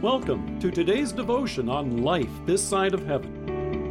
Welcome to today's devotion on life this side of heaven.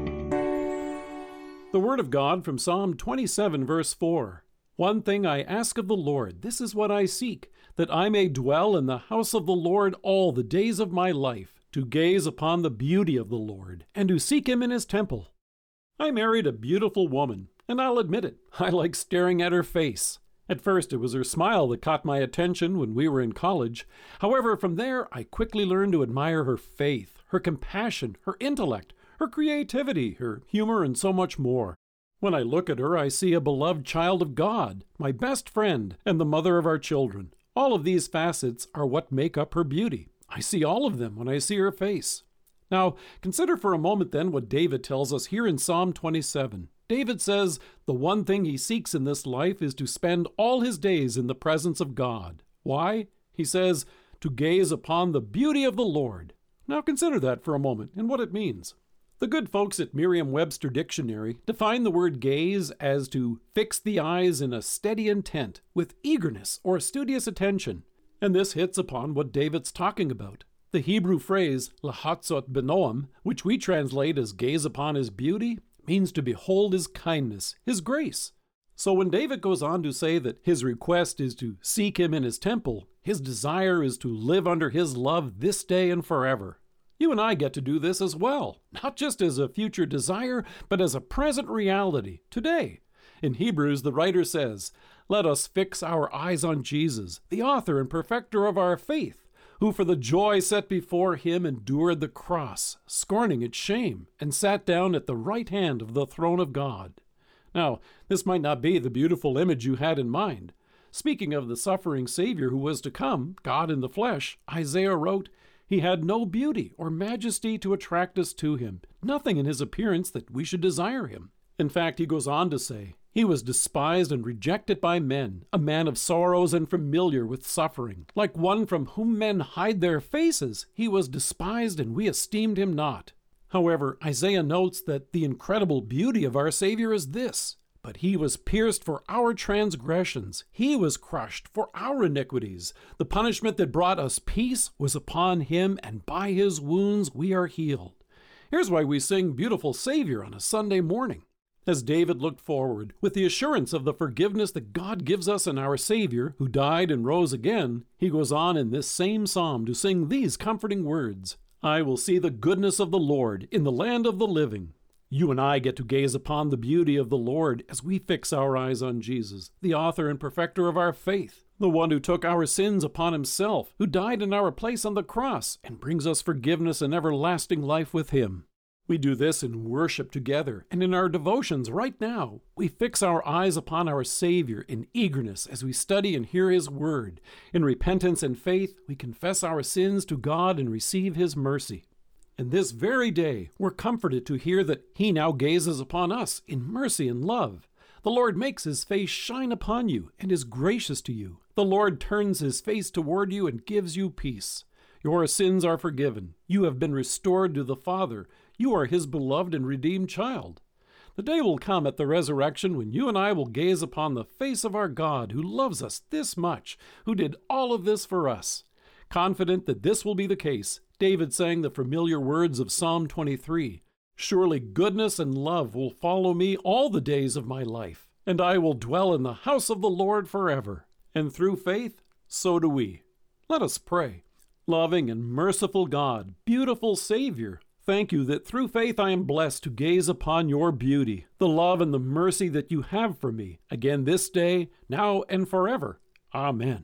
The Word of God from Psalm 27, verse 4. One thing I ask of the Lord, this is what I seek, that I may dwell in the house of the Lord all the days of my life, to gaze upon the beauty of the Lord, and to seek Him in His temple. I married a beautiful woman, and I'll admit it, I like staring at her face. At first, it was her smile that caught my attention when we were in college. However, from there, I quickly learned to admire her faith, her compassion, her intellect, her creativity, her humor, and so much more. When I look at her, I see a beloved child of God, my best friend, and the mother of our children. All of these facets are what make up her beauty. I see all of them when I see her face. Now, consider for a moment then what David tells us here in Psalm 27. David says the one thing he seeks in this life is to spend all his days in the presence of God. Why? He says, to gaze upon the beauty of the Lord. Now consider that for a moment and what it means. The good folks at Merriam-Webster Dictionary define the word gaze as to fix the eyes in a steady intent, with eagerness or studious attention. And this hits upon what David's talking about. The Hebrew phrase, lahatzot benoam, which we translate as gaze upon his beauty, means to behold his kindness, his grace. So when David goes on to say that his request is to seek him in his temple, his desire is to live under his love this day and forever. You and I get to do this as well, not just as a future desire, but as a present reality, today. In Hebrews, the writer says, "Let us fix our eyes on Jesus, the author and perfecter of our faith, who for the joy set before him endured the cross, scorning its shame, and sat down at the right hand of the throne of God." Now, this might not be the beautiful image you had in mind. Speaking of the suffering Savior who was to come, God in the flesh, Isaiah wrote, "He had no beauty or majesty to attract us to him, nothing in his appearance that we should desire him." In fact, he goes on to say, "He was despised and rejected by men, a man of sorrows and familiar with suffering. Like one from whom men hide their faces, he was despised and we esteemed him not." However, Isaiah notes that the incredible beauty of our Savior is this: "But he was pierced for our transgressions, he was crushed for our iniquities. The punishment that brought us peace was upon him, and by his wounds we are healed." Here's why we sing Beautiful Savior on a Sunday morning. As David looked forward, with the assurance of the forgiveness that God gives us in our Savior, who died and rose again, he goes on in this same psalm to sing these comforting words: "I will see the goodness of the Lord in the land of the living." You and I get to gaze upon the beauty of the Lord as we fix our eyes on Jesus, the author and perfecter of our faith, the one who took our sins upon himself, who died in our place on the cross, and brings us forgiveness and everlasting life with him. We do this in worship together, and in our devotions right now. We fix our eyes upon our Savior in eagerness as we study and hear His Word. In repentance and faith, we confess our sins to God and receive His mercy. And this very day, we're comforted to hear that He now gazes upon us in mercy and love. The Lord makes His face shine upon you and is gracious to you. The Lord turns His face toward you and gives you peace. Your sins are forgiven. You have been restored to the Father. You are His beloved and redeemed child. The day will come at the resurrection when you and I will gaze upon the face of our God who loves us this much, who did all of this for us. Confident that this will be the case, David sang the familiar words of Psalm 23, "Surely goodness and love will follow me all the days of my life, and I will dwell in the house of the Lord forever." And through faith, so do we. Let us pray. Loving and merciful God, beautiful Savior, thank you that through faith I am blessed to gaze upon your beauty, the love and the mercy that you have for me, again this day, now and forever. Amen.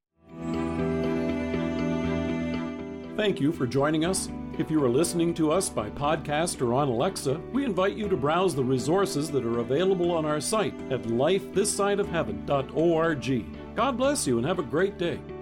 Thank you for joining us. If you are listening to us by podcast or on Alexa, we invite you to browse the resources that are available on our site at lifethissideofheaven.org. God bless you and have a great day.